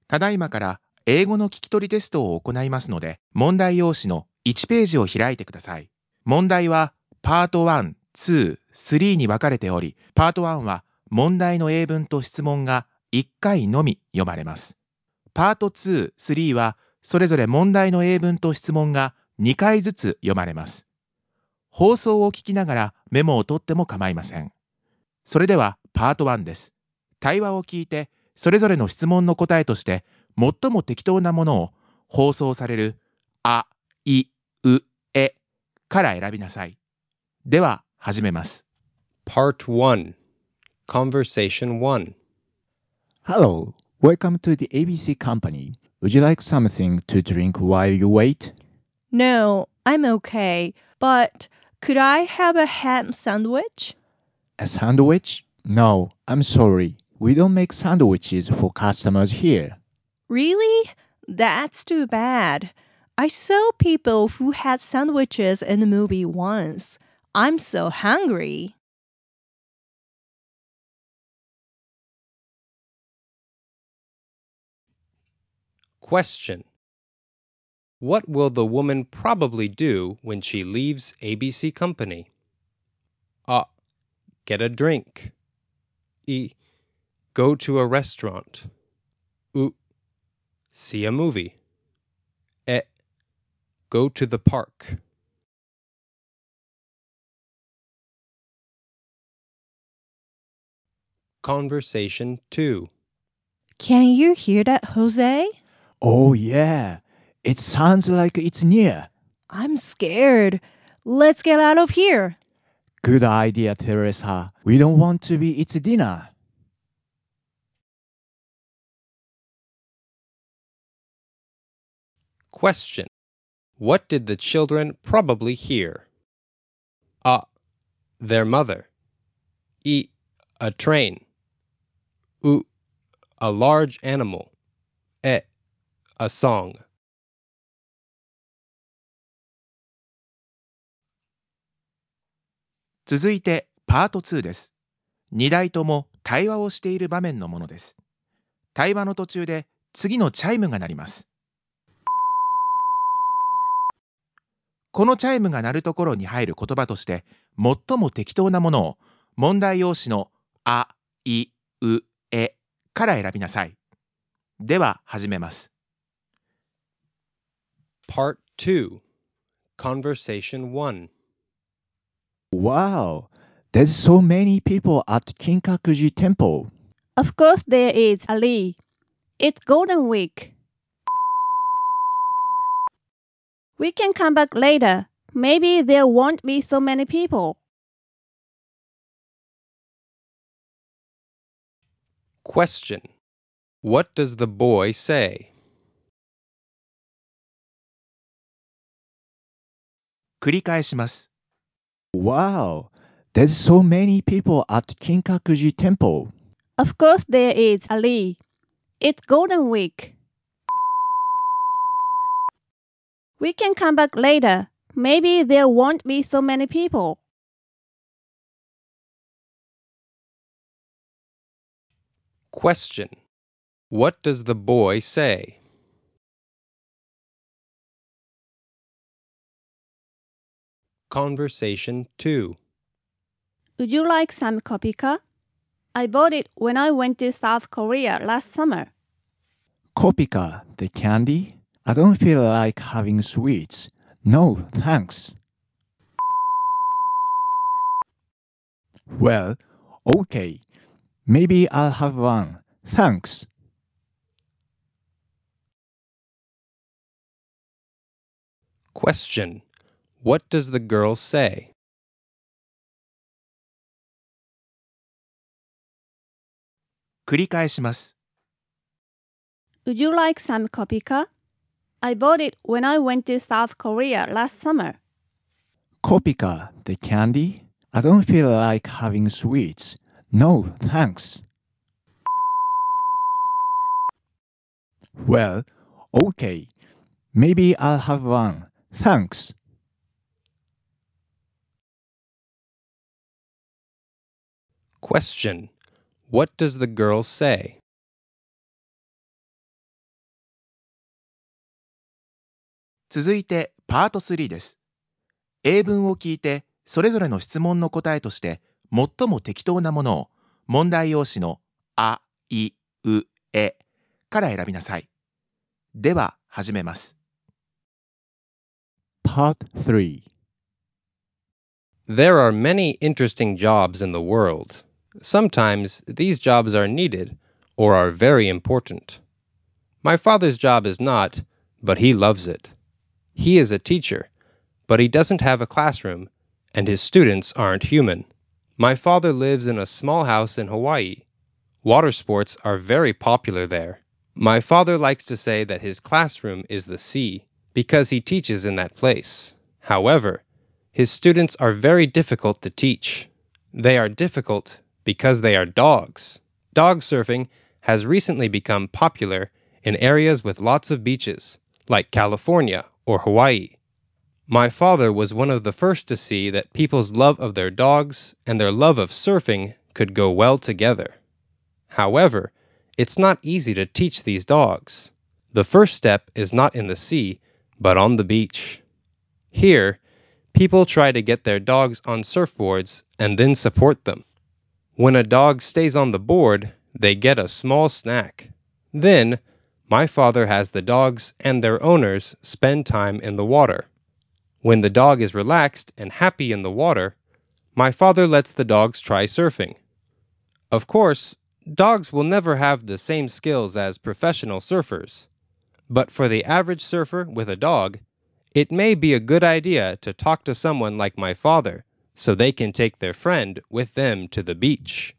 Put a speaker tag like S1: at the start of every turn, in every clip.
S1: ただいまから英語の聞き取りテストを行いますので、問題用紙の1ページを開いてください。問題はパート1、2、3に分かれており、パート1は問題の英文と質問が1回のみ読まれます。パート2、3はそれぞれ問題の英文と質問が2回ずつ読まれます。放送を聞きながらメモを取っても構いません。それではパート1です。対話を聞いて、それぞれの質問の答えとして、最も適当なものを放送されるあ、い、う、えから選びなさい。では始めます。
S2: Part 1 Conversation 1
S3: Hello, welcome to the ABC Company. Would you like something to drink while you wait?
S4: No, I'm okay. But could I have a ham sandwich?
S3: A sandwich? No, I'm sorry. We don't make sandwiches for customers here.
S4: Really? That's too bad. I saw people who had sandwiches in the movie once. I'm so hungry.
S2: Question What will the woman probably do when she leaves ABC Company? A. Get a drink. E. Go to a restaurant. U. See a movie. E. Go to the park. Conversation 2
S4: Can you hear that, Jose?
S3: Oh, yeah. It sounds like it's near.
S4: I'm scared. Let's get out of here.
S3: Good idea, Teresa. We don't want to be its dinner.
S2: Question What did the children probably hear? A. Their mother. E. A train. U. A large animal. E. A song.
S1: 続いてパート2です。2台とも対話をしている場面のものです。対話の途中で次のチャイムが鳴ります。このチャイムが鳴るところに入る言葉として、最も適当なものを問題用紙のあ、い、う、えから選びなさい。では始めます。
S2: Part 2 Conversation 1
S3: Wow, there's so many people at Kinkakuji Temple.
S4: Of course there is, Ali. It's Golden Week. We can come back later. Maybe there won't be so many people.
S2: Question What does the boy say?
S1: 繰り返します。
S3: Wow, there's so many people at Kinkakuji Temple.
S4: Of course there is, Ali. It's Golden Week. We can come back later. Maybe there won't be so many people.
S2: Question What does the boy say? Conversation 2
S4: Would you like some kopika? I bought it when I went to South Korea last summer.
S3: Kopika, the candy? I don't feel like having sweets. No, thanks. Well, okay. Maybe I'll have one. Thanks.
S2: Question What does the girl say?
S1: 繰り返します。
S4: Would you like some kopika? I bought it when I went to South Korea last summer.
S3: Kopika, the candy? I don't feel like having sweets. No, thanks. Well, okay. Maybe I'll have one. Thanks.
S2: Question What does the girl say?
S1: 続いてパート3です。英文を聞いて、それぞれの質問の答えとして、最も適当なものを問題用紙のあ、い、う、えから選びなさい。では、始めます。
S3: Part 3.
S2: There are many interesting jobs in the world. Sometimes these jobs are needed or are very important. My father's job is not, but he loves it. He is a teacher, but he doesn't have a classroom, and his students aren't human. My father lives in a small house in Hawaii. Water sports are very popular there. My father likes to say that his classroom is the sea because he teaches in that place. However, his students are very difficult to teach. They are difficult because they are dogs. Dog surfing has recently become popular in areas with lots of beaches, like California or Hawaii. My father was one of the first to see that people's love of their dogs and their love of surfing could go well together. However, it's not easy to teach these dogs. The first step is not in the sea, but on the beach. Here, people try to get their dogs on surfboards and then support them. When a dog stays on the board, they get a small snack. Then, my father has the dogs and their owners spend time in the water. When the dog is relaxed and happy in the water, my father lets the dogs try surfing. Of course, dogs will never have the same skills as professional surfers. But for the average surfer with a dog, it may be a good idea to talk to someone like my father so they can take their friend with them to the beach.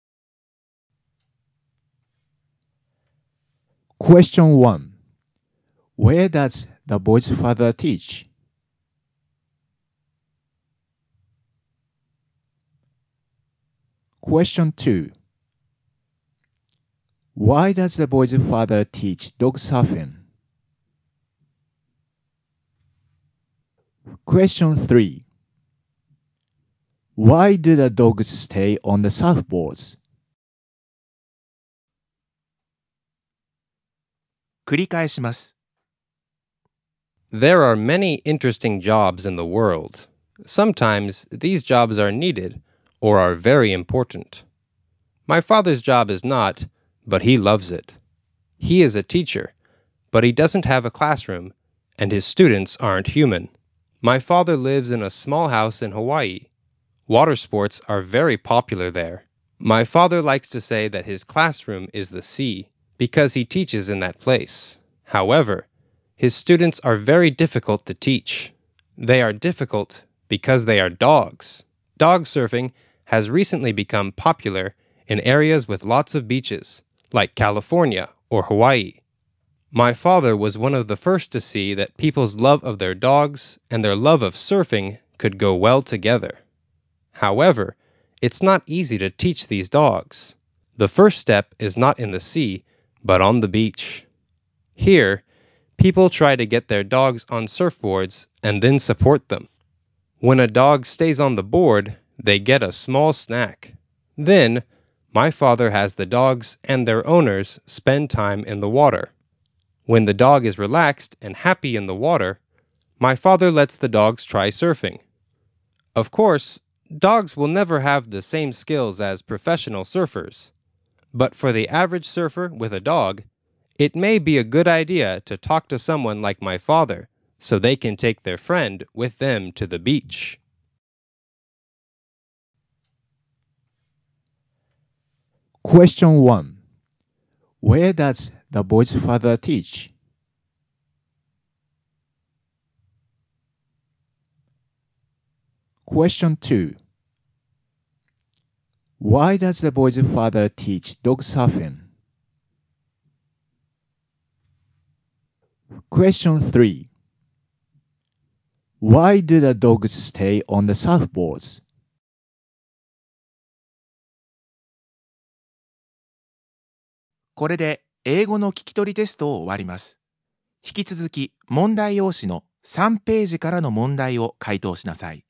S3: Question 1. Where does the boy's father teach? Question 2. Why does the boy's father teach dog surfing? Question 3. Why do the dogs stay on the surfboards?
S1: 繰り返します。
S2: There are many interesting jobs in the world. Sometimes these jobs are needed or are very important. My father's job is not, but he loves it. He is a teacher, but he doesn't have a classroom, and his students aren't human. My father lives in a small house in Hawaii. Water sports are very popular there. My father likes to say that his classroom is the sea because he teaches in that place. However, his students are very difficult to teach. They are difficult because they are dogs. Dog surfing has recently become popular in areas with lots of beaches, like California or Hawaii. My father was one of the first to see that people's love of their dogs and their love of surfing could go well together. However, it's not easy to teach these dogs. The first step is not in the sea, but on the beach. Here, people try to get their dogs on surfboards and then support them. When a dog stays on the board, they get a small snack. Then, my father has the dogs and their owners spend time in the water. When the dog is relaxed and happy in the water, my father lets the dogs try surfing. Of course, dogs will never have the same skills as professional surfers. But for the average surfer with a dog, it may be a good idea to talk to someone like my father so they can take their friend with them to the beach.
S3: Question 1. Where does the boy's father teach? Question 2. Why does the boy's father teach dog surfing? Question 3. Why do the dogs stay on the surfboards?
S1: これで英語の聞き取りテストを終わります。引き続き問題用紙の3ページからの問題を回答しなさい。